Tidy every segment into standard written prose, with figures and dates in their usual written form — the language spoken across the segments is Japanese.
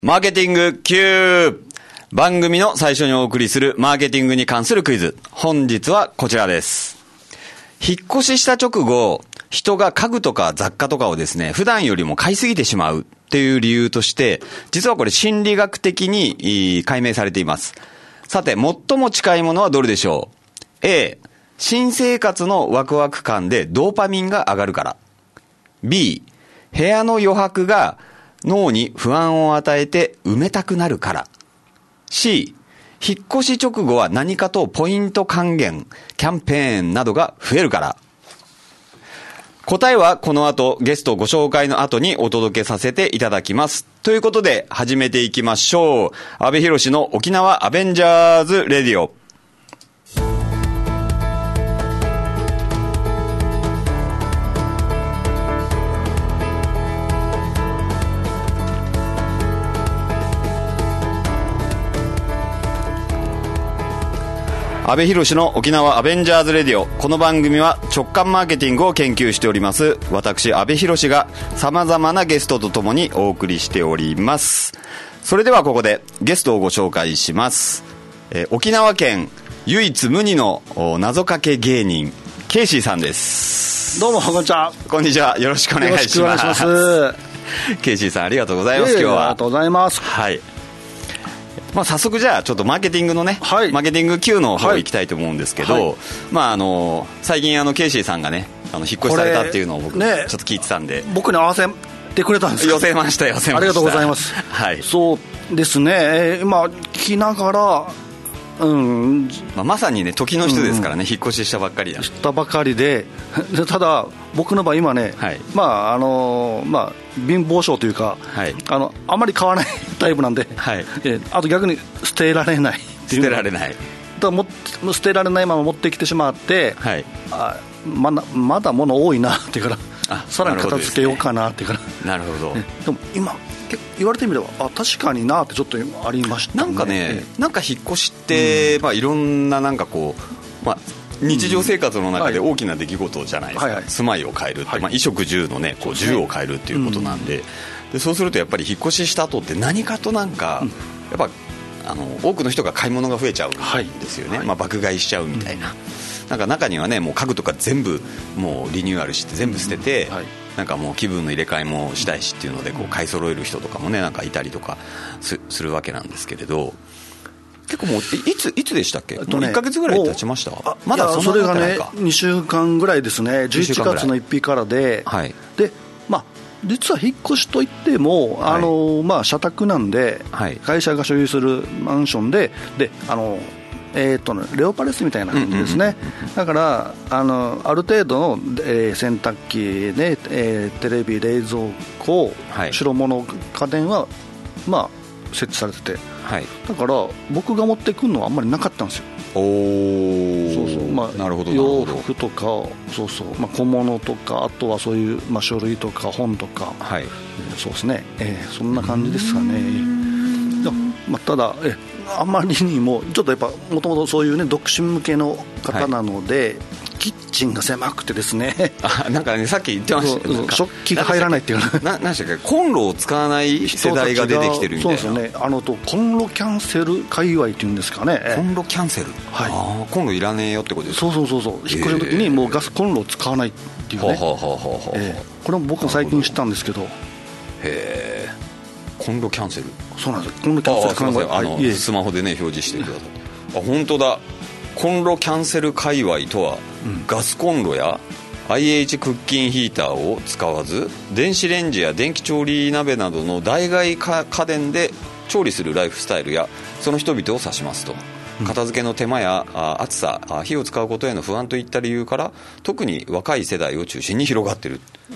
マーケティング Q。 番組の最初にお送りするマーケティングに関するクイズ。本日はこちらです。引っ越しした直後、人が家具とか雑貨とかをですね、普段よりも買いすぎてしまうっていう理由として、実はこれ心理学的に解明されています。さて、最も近いものはどれでしょう？ A、新生活のワクワク感でドーパミンが上がるから。B、部屋の余白が脳に不安を与えて埋めたくなるから。C、引っ越し直後は何かとポイント還元、キャンペーンなどが増えるから。答えはこの後、ゲストご紹介の後にお届けさせていただきます。ということで、始めていきましょう。阿部寛の沖縄アベンジャーズレディオ。阿部寛の沖縄アベンジャーズレディオ。この番組は直感マーケティングを研究しております私阿部寛が様々なゲストとともにお送りしております。それではここでゲストをご紹介します。沖縄県唯一無二の謎かけ芸人ケイシーさんです。 どうもこんにちは。 こんにちは、よろしくお願いします。ケイシーさんありがとうございます。今日はありがとうございます。 はい、早速じゃあちょっとマーケティングのね、はい、マーケティング Q の方行きたいと思うんですけど、はい、最近ケイシーさんがね引っ越しされたっていうのを僕ちょっと聞いてたんで、 僕に合わせてくれたんですか？ 寄せました。 ありがとうございます。 はい、 そうですね、今聞きながら、 まさにね時の人ですからね、引っ越ししたばっかりでただ僕の場合今ね、はい、貧乏症というか、はい、あまり買わないタイプなんで、はい、あと逆に捨てられないっていう、捨てられないまま持ってきてしまって、はい、まだ物多いなっていうからさらに片付けようかなっていうから。 なるほど。 でも今言われてみれば確かになってちょっとありましたね。 なんかね、なんか引っ越しって、いろんななんかこう、日常生活の中で大きな出来事じゃないですか、住まいを変えるって、衣食住のねこう住を変えるっていうことなんで、そうするとやっぱり引っ越しした後って何かとなんか、やっぱ多くの人が買い物が増えちゃうんですよね、爆買いしちゃうみたいな。なんか中にはねもう家具とか全部もうリニューアルして全部捨てて、なんかもう気分の入れ替えもしたいしっていうのでこう買い揃える人とかもねなんかいたりとかするわけなんですけれど、結構もういつでしたっけ？もう1ヶ月ぐらい経ちました？ まだそれがね2週間ぐらいですね。11月の1日からで、で実は引っ越しといっても社宅なんで、会社が所有するマンションでレオパレスみたいな感じですね。だからある程度の、洗濯機で、テレビ、冷蔵庫、白物家電は設置されてて、だから僕が持ってくるのはあんまりなかったんですよ。 なるほど。 洋服とか小物とか、あとはそういう、書類とか本とか、そうですね、そんな感じですかね。ただあまりにもちょっとやっぱもともとそういうね独身向けの方なので、キッチンが狭くてですね、 なんかねさっき言ってましたけど、 食器が入らないっていう何でしたっけ、コンロを使わない世代が出てきてるみたいな。 そうですよね。コンロキャンセル界隈っていうんですかね。 コンロキャンセル、コンロいらねえよってことですか？ そう引っ越しの時にもうガスコンロを使わないっていうね。これも僕も最近知ったんですけど。 コンロキャンセル。 そうなんです。コンロキャンセル界隈、スマホでね表示してください。本当だ。コンロキャンセル界隈とは、ガスコンロや IH クッキンヒーターを使わず電子レンジや電気調理鍋などの代替家電で調理するライフスタイルやその人々を指しますと。片付けの手間や暑さ、火を使うことへの不安といった理由から特に若い世代を中心に広がっている。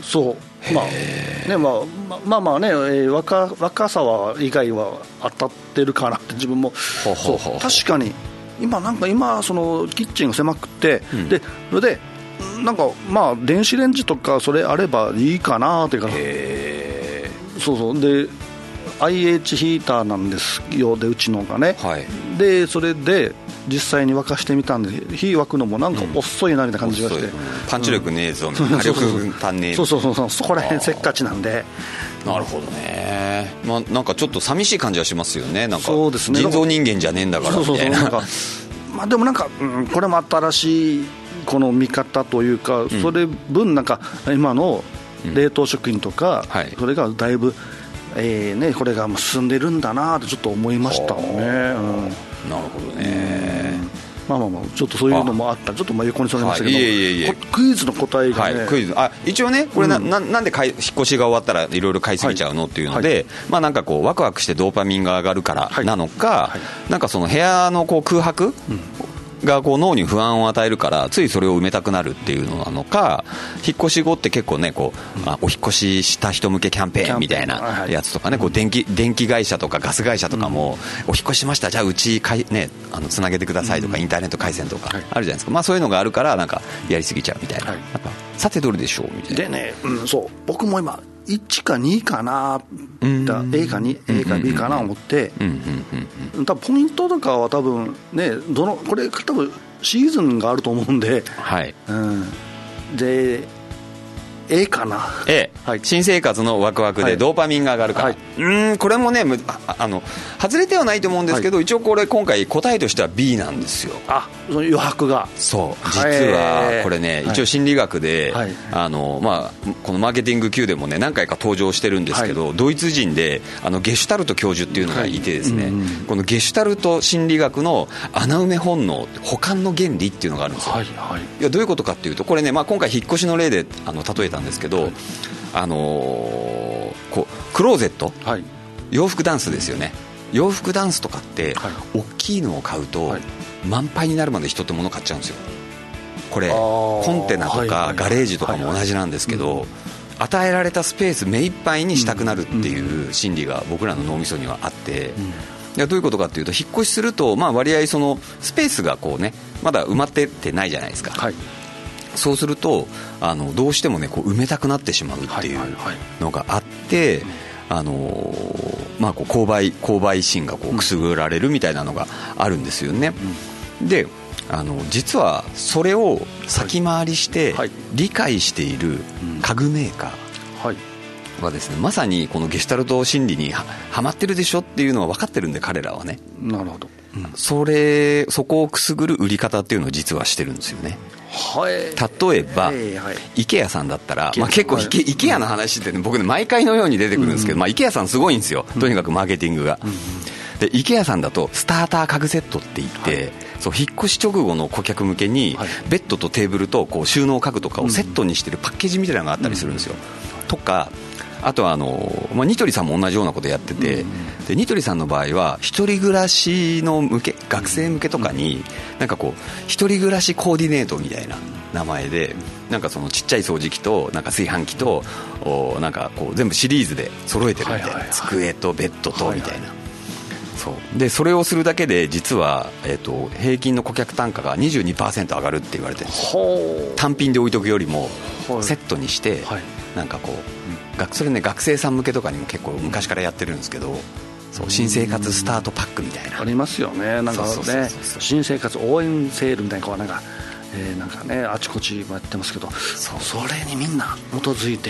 若さは以外は当たってるかなって自分も。確かに今そのキッチンが狭くて、でそれでなんか電子レンジとかそれあればいいかなっていうから。で IH ヒーターなんですよでうちのがね、はい、でそれで実際に沸かしてみたんで火沸くのもなんか遅いなみたいな感じがして、 パンチ力ねえぞみたいな、火力足んねえ、 そうそこら辺せっかちなんで。 なるほどね、まあ、なんかちょっと寂しい感じはしますよね。なんかそうですね、 人造人間じゃねえんだからみたいな。 なんかまあでもなんか、これも新しいこの見方というか、それ分なんか今の冷凍食品とか、それがだいぶ、ね、これが進んでるんだなとちょっと思いましたね。なるほどね。 まあちょっとそういうのもあったらちょっと横にそれましたけど、クイズの答えがね、 クイズ一応ねこれなんで引っ越しが終わったらいろいろ買いすぎちゃうのっていうので、まあなんかこうワクワクしてドーパミンが上がるからなのか、なんかその部屋のこう空白がこう脳に不安を与えるからついそれを埋めたくなるっていうのなのか、引っ越し後って結構ねこう、お引っ越しした人向けキャンペーンみたいなやつとかね、こう電気会社とかガス会社とかも、お引っ越ししました、じゃあうちねつなげてくださいとか、インターネット回線とかあるじゃないですか、まあそういうのがあるからなんかやりすぎちゃうみたいな、さてどれでしょうみたいな。 でね、そう僕も今1か2かな、A か2、A か B かな思って、多分ポイントとかは多分ね、これ多分シーズンがあると思うんで、で A かな、 新生活のワクワクでドーパミンが上がるから、これもね外れてはないと思うんですけど、一応これ今回答えとしては B なんですよ。 その余白が、 そう実はこれね、一応心理学で、まあ、このマーケティング Q でもね何回か登場してるんですけど、ドイツ人でゲシュタルト教授っていうのがいてですね、このゲシュタルト心理学の穴埋め本能、補完の原理っていうのがあるんですよ。いやどういうことかっていうと、これね、まあ、今回引っ越しの例で例えたんですけど、こうクローゼット、洋服ダンスですよね。洋服ダンスとかって、大きいのを買うと、満杯になるまで人って物買っちゃうんですよ。これコンテナとかガレージとかも同じなんですけど、与えられたスペース目いっぱいにしたくなるっていう心理が僕らの脳みそにはあって、いやどういうことかっていうと、引っ越しすると、まあ、割合そのスペースがこうねまだ埋まってってないじゃないですか、そうするとどうしてもねこう埋めたくなってしまうっていうのがあって、まあ、こう購買心がこうくすぐられるみたいなのがあるんですよね。で実はそれを先回りして理解している家具メーカーはですね、まさにこのゲシュタルト心理にはまってるでしょっていうのは分かってるんで、彼らはね。 なるほど、 そこをくすぐる売り方っていうのを実はしてるんですよね。例えば、IKEA さんだったら、まあ、結構IKEA の話ってね、僕ね毎回のように出てくるんですけど、まあ、IKEA さんすごいんですよ、とにかくマーケティングが。で IKEA さんだとスターター家具セットって言って、そう引っ越し直後の顧客向けに、ベッドとテーブルとこう収納家具とかをセットにしてるパッケージみたいなのがあったりするんですよ。とかあとはまあ、ニトリさんも同じようなことやってて、でニトリさんの場合は一人暮らしの学生向けとかになんかこう一人暮らしコーディネートみたいな名前で、なんかそのちっちゃい掃除機となんか炊飯器となんかこう全部シリーズで揃えてるみたいな、机とベッドとみたいな、そうでそれをするだけで実は、平均の顧客単価が 22% 上がるって言われてるんですよ。単品で置いとくよりもセットにして、なんかこうそれね学生さん向けとかにも結構昔からやってるんですけど、そう新生活スタートパックみたいなありますよね。なんかね新生活応援セールみたいな、こうなんかなんかねあちこちもやってますけど、それにみんな基づいて、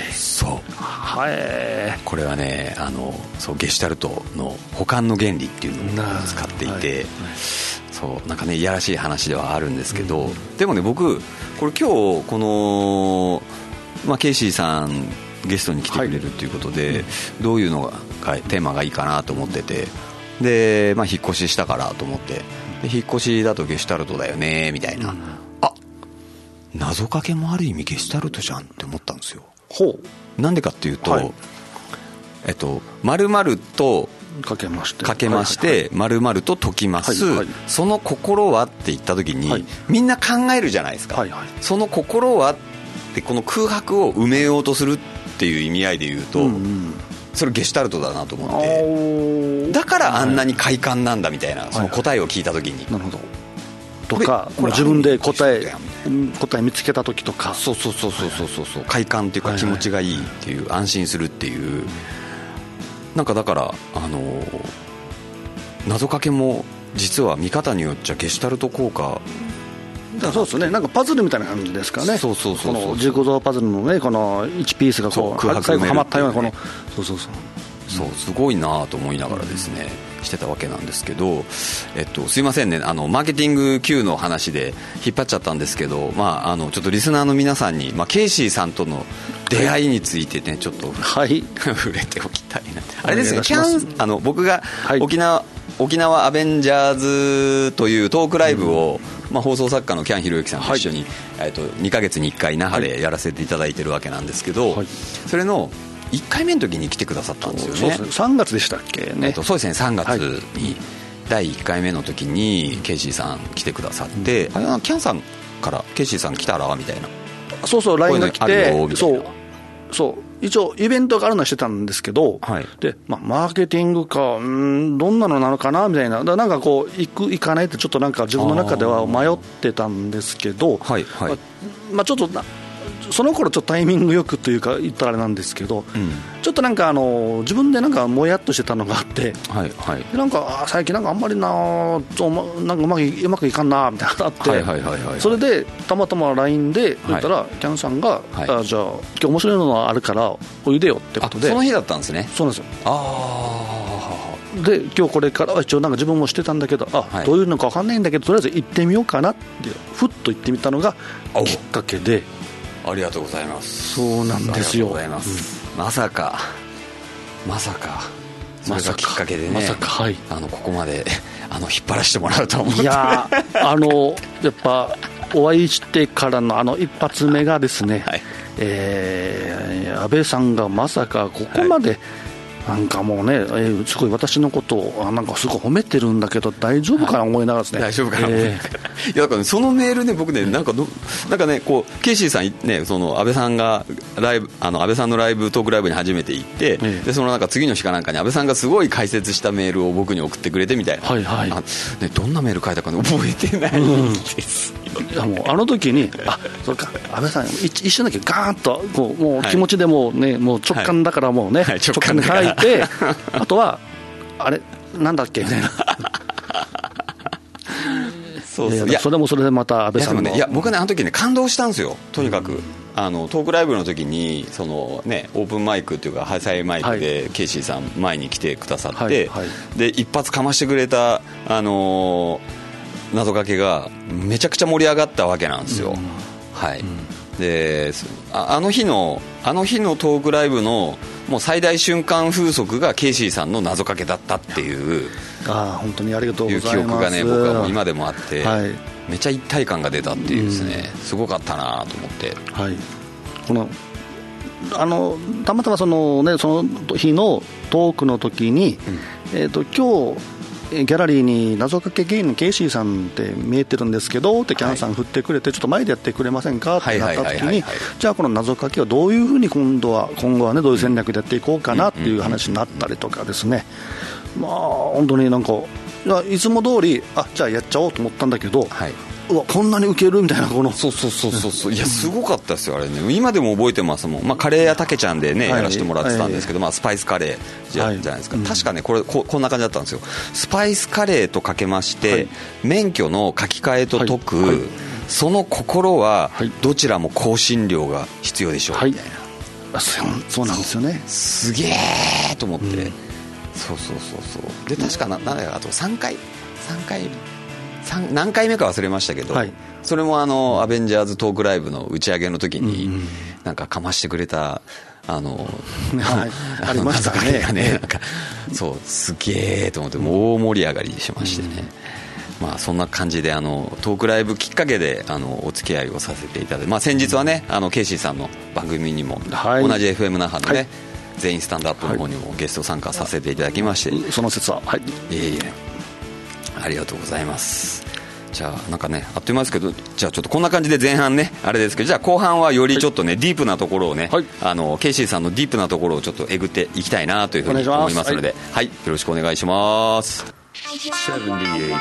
これはねそうゲシュタルトの補完の原理っていうのを使っていて、そうなんかねいやらしい話ではあるんですけど、でもね僕これ今日この、まあ、ケイシーさんゲストに来てくれるっていうことで、どういうのがテーマがいいかなと思ってて、で、まあ、引っ越ししたからと思って、で引っ越しだとゲシュタルトだよねみたいな、謎かけもある意味ゲシュタルトじゃんって思ったんですよ。なんでかっていうと、丸々とかけまして丸々と解きます、その心はって言った時に、みんな考えるじゃないですか、その心はってこの空白を埋めようとするっていう意味合いで言うと、それゲシュタルトだなと思って、だからあんなに快感なんだみたいな、その答えを聞いた時に、 なるほどとか、自分で答え見つけた時とか、 そう快感っていうか気持ちがいいっていう、安心するっていうなんかだから謎かけも実は見方によっちゃゲシュタルト効果そうですね、なんかパズルみたいな感じですかね。 そうこのジグゾーパズルのね、この1ピースがこう最後はまったようなこのそうすごいなと思いながらですね、してたわけなんですけど、すいませんね、マーケティング Q の話で引っ張っちゃったんですけど、ちょっとリスナーの皆さんに、ケイシーさんとの出会いについてねちょっと、触れておきたいな。あれですね、僕が沖縄アベンジャーズというトークライブを、放送作家のキャンひろゆきさんと一緒に、2ヶ月に1回那覇でやらせていただいてるわけなんですけど、それの1回目の時に来てくださったんですよね。 そうですね、3月でしたっけね。 そうですね、3月に第1回目の時にケイシーさん来てくださって、キャンさんからケイシーさん来たらみたいな、 LINE が来て、そう一応イベントがあるのはしてたんですけど、でマーケティングかどんなのなのかなみたいな、なんかこう行かないってちょっとなんか自分の中では迷ってたんですけど、ちょっとその頃ちょっとタイミングよくというか言ったらあれなんですけど、ちょっとなんか自分でなんかもやっとしてたのがあって、なんか最近なんかあんまりなんかうまくいかんなみたいなのがあって、それでたまたま LINE で言ったら、キャンさんが、じゃあ今日面白いのがあるからおいでよってことで。 その日だったんですね。 そうなんですよ。で今日これからは一応なんか自分もしてたんだけど、どういうのか分かんないんだけどとりあえず行ってみようかなってふっと行ってみたのがきっかけで。 ありがとうございます。 そうなんですよ。 まさかそれがきっかけでね、ここまで引っ張らせてもらうと思って。いややっぱお会いしてからの一発目がですね、安倍さんがまさかここまで、なんかもうね、すごい私のことをなんかすごい褒めてるんだけど大丈夫かな思いながらですね、 大丈夫かな、いやだから、ね、そのメールね、僕ね、なんかね、こうケイシーさんね、その安倍さんが安倍さんのライブトークライブに初めて行って、でそのなんか次の日かなんかに安倍さんがすごい解説したメールを僕に送ってくれてみたいな、ね、どんなメール書いたか、ね、覚えてないんですよ、 いやもうの時にそうか安倍さん一瞬だけガーンともう気持ちでもうね、もう直感だからもうね、直感で書いてあとはあれなんだっけみたいなそういやそれもそれでまた安倍さんのいや僕ね、あの時ね感動したんですよ。とにかくトークライブの時にその、ね、オープンマイクというかハイサイマイクでケイシーさん前に来てくださって、で一発かましてくれた謎かけがめちゃくちゃ盛り上がったわけなんですよ、であの日のトークライブのもう最大瞬間風速がケイシーさんの謎かけだったっていう本当にありがとうございます。 いう記憶がね、僕はもう今でもあって、めちゃ一体感が出たっていうですね、すごかったなと思って、 このたまたまその日のトークの時に、今日ギャラリーに謎かけ芸人ケイシーさんって見えてるんですけどってキャンさん振ってくれて、ちょっと前でやってくれませんかってなった時に、じゃあこの謎かけをどういうふうに今後はね、どういう戦略でやっていこうかなっていう話になったりとかですね、本当になんかいつも通りじゃあやっちゃおうと思ったんだけど、うわこんなにウケるみたいな、 そういやすごかったですよあれね。今でも覚えてますもん、カレー屋たけちゃんでね、やらせてもらってたんですけど、スパイスカレーじゃないですか、確かねこんな感じだったんですよ。スパイスカレーとかけまして、免許の書き換えと解く、その心はどちらも香辛料が必要でしょうみたいな、 そうなんですよね。 すげえと思って、そうで確かなんだあと3回何回目か忘れましたけど、それもアベンジャーズトークライブの打ち上げの時になんかかましてくれたありましたね。 なんかそうすげえと思ってもう大盛り上がりしましてね、そんな感じでトークライブきっかけでお付き合いをさせていただいて、先日はねケイシーさんの番組にも、同じ FM 那覇のね、全員スタンドアップの方にもゲスト参加させていただきまして、 その説はありがとうございます。じゃあなんかねあっという間ですけど、じゃあちょっとこんな感じで前半ねあれですけど、じゃあ後半はよりちょっとね、ディープなところをね、ケイシーさんのディープなところをちょっとえぐっていきたいなというふうに思いますので、よろしくお願いします。 78.0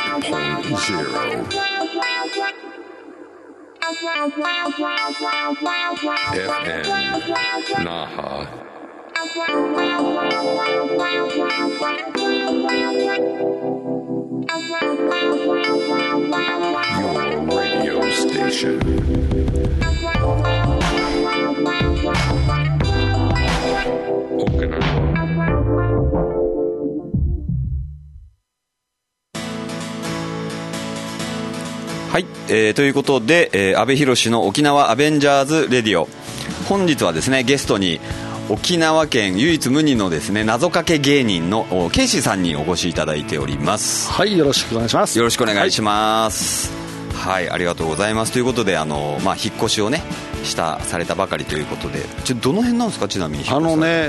FM Naha はい、ということで、阿部寛の沖縄アベンジャーズレディオ、本日はですねゲストに沖縄県唯一無二のですね謎かけ芸人のケイシーさんにお越しいただいております。 はい、よろしくお願いします。 よろしくお願いします。はい、ありがとうございます。ということで引っ越しをねされたばかりということで、どの辺なんですか？ちなみにざ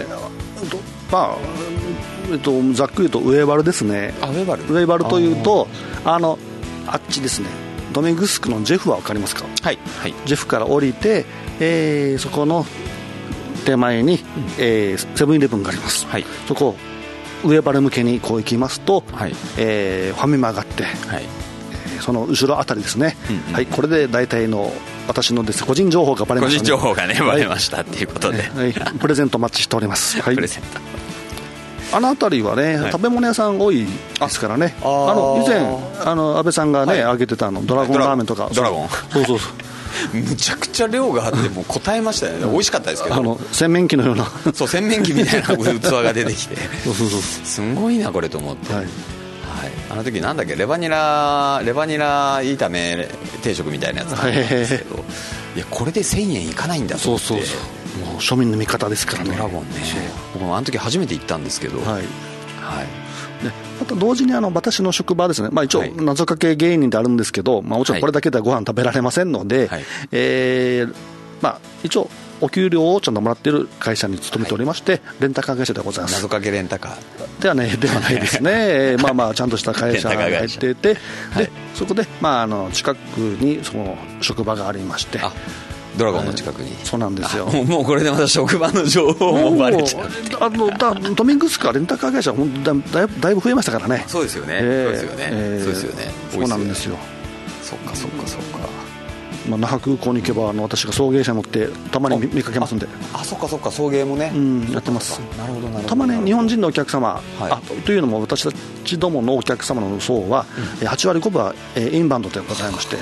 っくりと上原ですね。上原というとあっちですね、ドメグスクのジェフは分かりますか？ はい、はい、 ジェフから降りて、そこの手前に、セブンイレブンがあります、はい、そこ上原向けにこう行きますと、はい、ファミマがあって、はい、その後ろあたりですね、うんうん、はい、これで大体の私のです、ね、個人情報がバレましたね。 個人情報がねバレましたっていうことで、 はい、プレゼントマッチしております、はい、 プレゼントあの辺りはね、はい、食べ物屋さん多いですからね。以前安倍さんがね、はい、揚げてたドラゴンラーメンとか、 ドラゴンそうむちゃくちゃ量があってもう答えましたよね。美味しかったですけど、 洗面器のようなそう洗面器みたいな器が出てきてすごいなこれと思って、はいはい、あの時なんだっけレバニラ炒め定食みたいなやつなんですけど、いやこれで1000円いかないんだと思って。そうもう庶民の味方ですからね、 ドラゴンね。僕もあの時初めて行ったんですけど、はい、はい、 でまた同時に私の職場ですね、一応謎かけ芸人であるんですけど、もちろんこれだけではご飯食べられませんので、はい、一応お給料をちゃんともらっている会社に勤めておりまして、はい、レンタカー会社でございます。 謎かけレンタカーではないですねちゃんとした会社が入っていて、はい、でそこで、近くにその職場がありまして、 ドラゴンの近くに、 そうなんですよ。 もうこれでまた職場の情報もバレちゃって、 ドミングスかレンタカー会社はだいぶ増えましたからね。 そうですよね、そうなんですよ。 そっか那覇空港に行けば私が送迎車乗ってたまに見かけますんで。 そっか送迎もね、 やってます。 なるほどたまに日本人のお客様、というのも私たちどものお客様の層は、8割5分はインバウンドでございまして、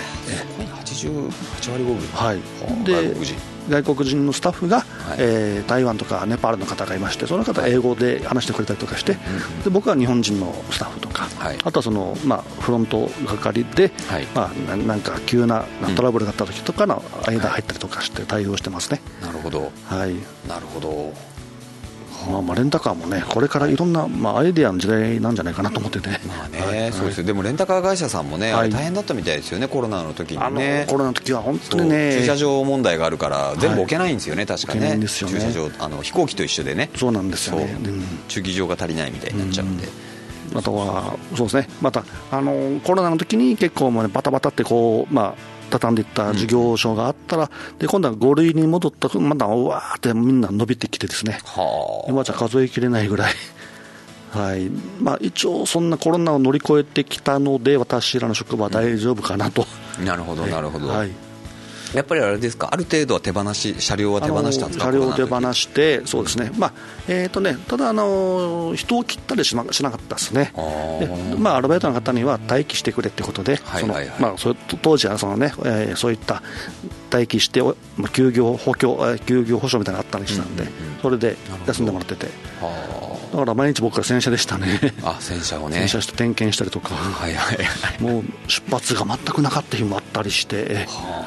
8割5分、 はい、で外国人のスタッフが、台湾とかネパールの方がいまして、その方は英語で話してくれたりとかして、で僕は日本人のスタッフとか、あとはフロント係で、なんか急なトラブルがあった時とかの間入ったりとかして対応してますね。 なるほど、 はい、 なるほど。 レンタカーもねこれからいろんな、アイデアの時代なんじゃないかなと思ってて、 そうですよ。でもレンタカー会社さんもね、大変だったみたいですよね、コロナの時にね。 コロナの時は本当にね、 駐車場問題があるから全部置けないんですよね、確かね。 駐車場飛行機と一緒でね。 そうなんですよね。 駐機場が足りないみたいになっちゃうんで、 あとはそうですね、またコロナの時に結構バタバタってこう畳んでいった事業所があったら、で今度は5類に戻ったらまたうわーってみんな伸びてきてですね、今じゃ数えきれないぐらいはい、一応そんなコロナを乗り越えてきたので私らの職場は大丈夫かなと。 なるほどなるほど、 はい、 やっぱりあれですか、ある程度は車両は手放したんですか？ 車両を手放して、そうですね、ただ人を切ったりしなかったですね。でアルバイトの方には待機してくれってことで、当時はそういった待機して休業保障みたいなのがあったりしたんで、それで休んでもらってて、だから毎日僕は洗車でしたね。 洗車をね、 洗車して点検したりとか、もう出発が全くなかった日もあったりして、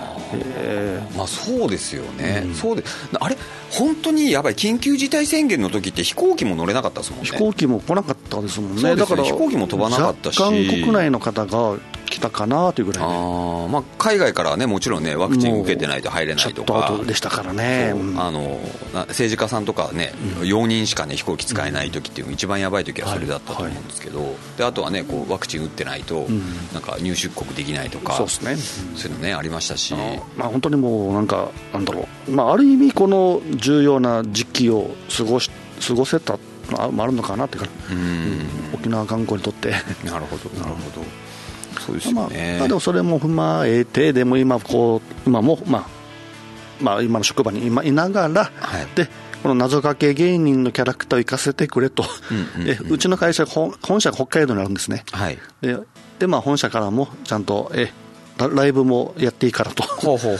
そうですよね、あれ本当にやばい、緊急事態宣言の時って飛行機も乗れなかったですもんね。 飛行機も来なかったですもんね。だから飛行機も飛ばなかったし、 若干国内の方が来たかなというぐらいで、海外からはねもちろんねワクチン受けてないと入れないとか、 ちょっと後でしたからね。 政治家さんとかね、4人しかね飛行機使えない時っていう一番やばい時はそれだったと思うんですけど、であとはねワクチン打ってないとなんか入出国できないとか、 そうですね、 そういうのねありましたし、 本当にもうなんだろう、ある意味この重要な時期を過ごせたのもあるのかなっていうか、沖縄観光にとってなるほどなるほど、そうですよね。 でもそれも踏まえて、でも今も今の職場にいながら、でこの謎かけ芸人のキャラクターを生かせてくれと、うちの会社、本社が北海道にあるんですね。 はい、 でまあ、本社からもちゃんとライブもやっていいからと、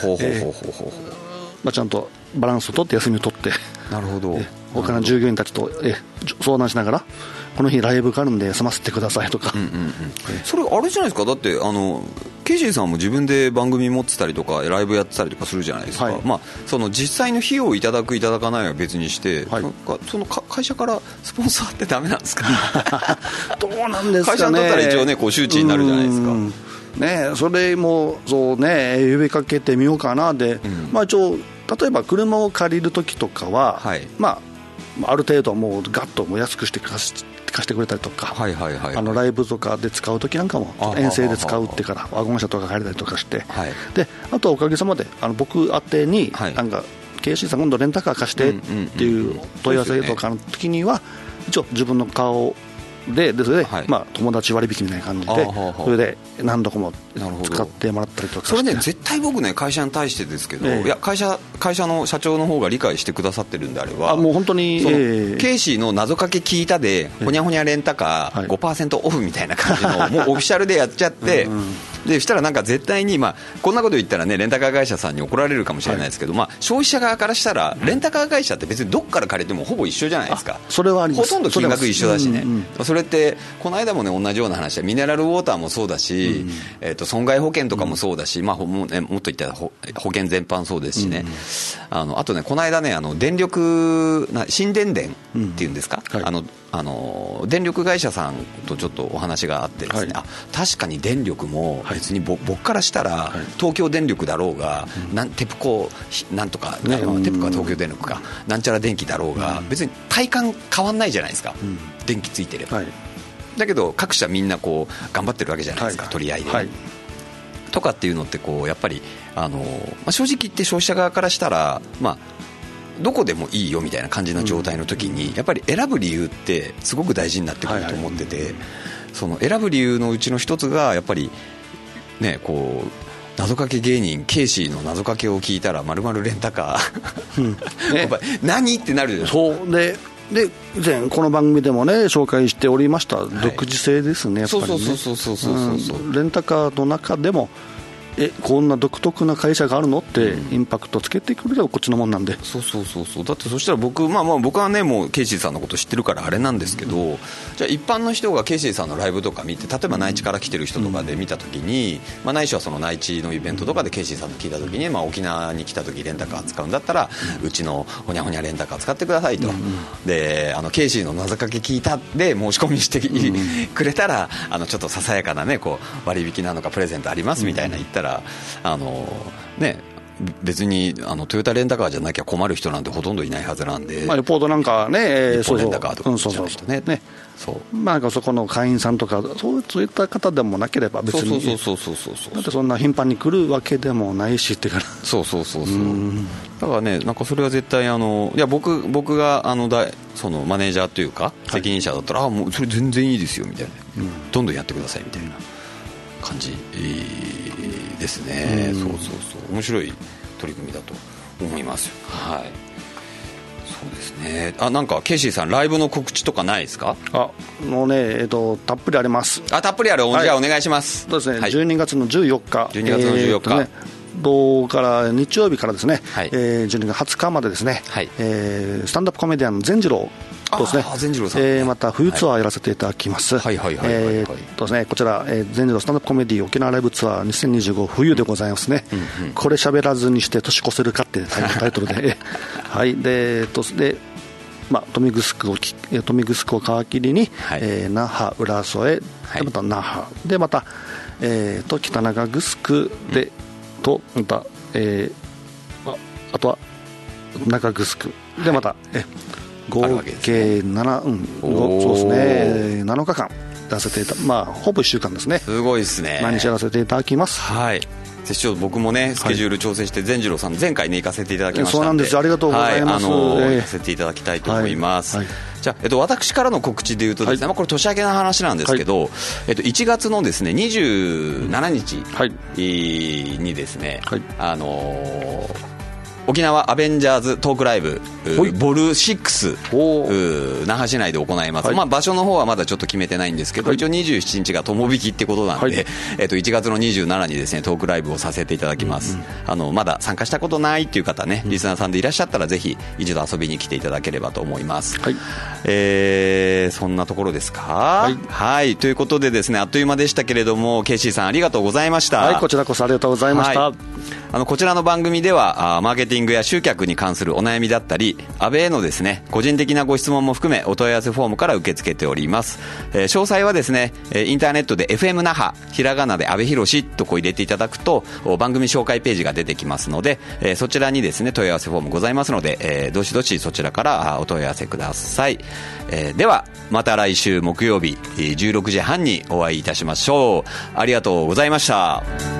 ちゃんとバランスを取って休みを取って、 なるほど、 他の従業員たちと相談しながら、この日ライブがあるんで済ませてくださいとか、 それあれじゃないですか。だってケイシーさんも自分で番組持ってたりとかライブやってたりとかするじゃないですか、まあ、その実際の費用をいただくいただかないは別にして、なんかその会社からスポンサーってダメなんですかどうなんですかね。 会社にとったら一応ねこう周知になるじゃないですか。 ね、それもそうね、呼びかけてみようかなで、まあ、一応例えば車を借りるときとかは、まあ、ある程度もうガッともう安くして貸してくれたりとか、ライブとかで使うときなんかも遠征で使うってからワゴン車とか借りたりとかして、であとはおかげさまで僕宛てに、なんか KC さん今度レンタカー貸してっていう問い合わせとかの時には、一応自分の顔でそれで、まあ、友達割引みたいな感じで、それで何度も使ってもらったりとかして。 それね、絶対僕ね、会社に対してですけど、いや会社の社長の方が理解してくださってるんであれば、 もう本当にケイシーの謎かけ聞いたでほにゃほにゃレンタカー 5% オフみたいな感じのもうオフィシャルでやっちゃってでそしたらなんか絶対に、まあ、こんなこと言ったらねレンタカー会社さんに怒られるかもしれないですけど、まあ、消費者側からしたらレンタカー会社って別にどっから借りてもほぼ一緒じゃないですか。 それはあります。 ほとんど金額一緒だしね、それってこの間もね同じような話でミネラルウォーターもそうだし、損害保険とかもそうだし、まあもっと言ったら保険全般そうですしね、あとねこの間ね電力新電電っていうんですか、電力会社さんとちょっとお話があってですね、確かに電力も別に僕からしたら東京電力だろうが、テプコなんとか、テプコは東京電力かなんちゃら電気だろうが、別に体感変わんないじゃないですか、電気ついてれば、だけど各社みんなこう頑張ってるわけじゃないですか、取り合いで、とかっていうのってこうやっぱり正直言って消費者側からしたら、まあどこでもいいよみたいな感じの状態の時に、やっぱり選ぶ理由ってすごく大事になってくると思ってて、その選ぶ理由のうちの一つがやっぱりね、こう謎かけ芸人ケイシーの謎かけを聞いたら丸々レンタカー何ってなるじゃないですか。 そうで以前この番組でもね紹介しておりました独自性ですね、やっぱりね。レンタカーの中でもこんな独特な会社があるのってインパクトつけてくれればこっちのもんなんで、 そうだってそしたら僕はねもうケイシーさんのこと知ってるからあれなんですけど、じゃあ一般の人がケイシーさんのライブとか見て、例えば内地から来てる人とかで見た時に、ないしはその内地のイベントとかでケイシーさんと聞いた時に、沖縄に来た時レンタカー使うんだったらうちのほにゃほにゃレンタカー使ってくださいと、でケイシーの謎かけ聞いたで申し込みしてくれたらちょっとささやかなねこう割引なのかプレゼントありますみたいな言ったら、ね、別にトヨタレンタカーじゃなきゃ困る人なんてほとんどいないはずなんで、 レポートなんかね、 レンタカーとかじゃない人ね、 なんかそこの会員さんとかそういった方でもなければ別にだってそんな頻繁に来るわけでもないしってからだからね、なんかそれは絶対いや僕がそのマネージャーというか責任者だったら、もうそれ全然いいですよみたいな、どんどんやってくださいみたいな感じですね。面白い取り組みだと思います。そうですね。なんかケイシーさんライブの告知とかないですか？ もうねたっぷりあります。 たっぷりある。じゃあお願いします。 そうですね。12月の14日。 12月の14日。 土から日曜日からですね、12月20日までですね、スタンダップコメディアンの善次郎とですね、また冬ツアーやらせていただきます。こちら善次郎スタンダップコメディ沖縄ライブツアー2025冬でございますね。これ喋らずにして年越せるかってタイトルで豊見城を皮切りに那覇浦添でまた那覇でまた北長城でまたあとは中城でまた合計7日間やらせていたほぼ1週間ですね。 すごいですね。 毎日やらせていただきます。 ぜひ僕もねスケジュール調整して善次郎さん前回ね行かせていただきましたので、 そうなんです。ありがとうございます。 行かせていただきたいと思います。じゃあ、私からの告知でいうとですね、これ年明けの話なんですけど、1月のですね27日にですね、 沖縄アベンジャーズトークライブボル6那覇市内で行います、場所の方はまだちょっと決めてないんですけど、一応27日が友引きってことなんで、1月の27にですねトークライブをさせていただきます、まだ参加したことないっていう方ね、リスナーさんでいらっしゃったらぜひ一度遊びに来ていただければと思います、そんなところですか。はい、ということでですね、あっという間でしたけれども、ケイシーさんありがとうございました。 こちらこそありがとうございました。 こちらの番組ではマーケティングや集客に関するお悩みだったり、安倍へのですね個人的なご質問も含めお問い合わせフォームから受け付けております。詳細はですねインターネットで FM 那覇ひらがなで安倍ひろしと入れていただくと番組紹介ページが出てきますので、そちらにですね問い合わせフォームございますので、どしどしそちらからお問い合わせください。ではまた来週木曜日16時半にお会いいたしましょう。ありがとうございました。